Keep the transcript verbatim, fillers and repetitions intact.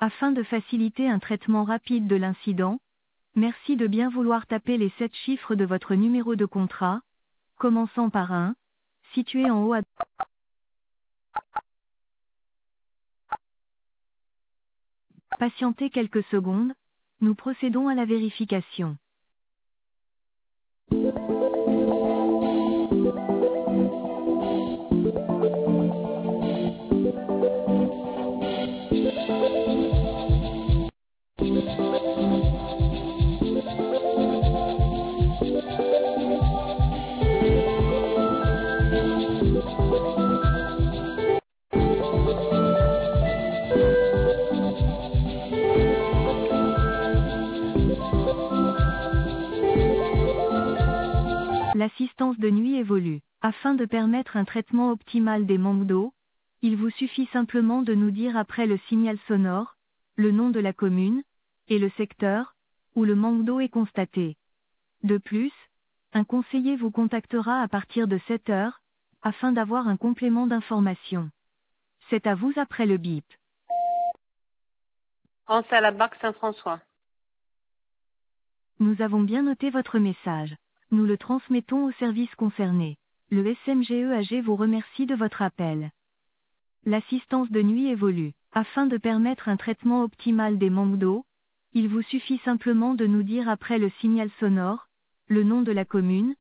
Afin de faciliter un traitement rapide de l'incident, merci de bien vouloir taper les sept chiffres de votre numéro de contrat, commençant par un, situé en haut à Patientez quelques secondes, nous procédons à la vérification. L'assistance de nuit évolue. Afin de permettre un traitement optimal des manques d'eau, il vous suffit simplement de nous dire après le signal sonore, le nom de la commune, et le secteur, où le manque d'eau est constaté. De plus, un conseiller vous contactera à partir de sept heures, afin d'avoir un complément d'information. C'est à vous après le bip. France à la Barque Saint-François. Nous avons bien noté votre message. Nous le transmettons au service concerné. Le S M G E A G vous remercie de votre appel. L'assistance de nuit évolue. Afin de permettre un traitement optimal des manques d'eau, il vous suffit simplement de nous dire après le signal sonore, le nom de la commune,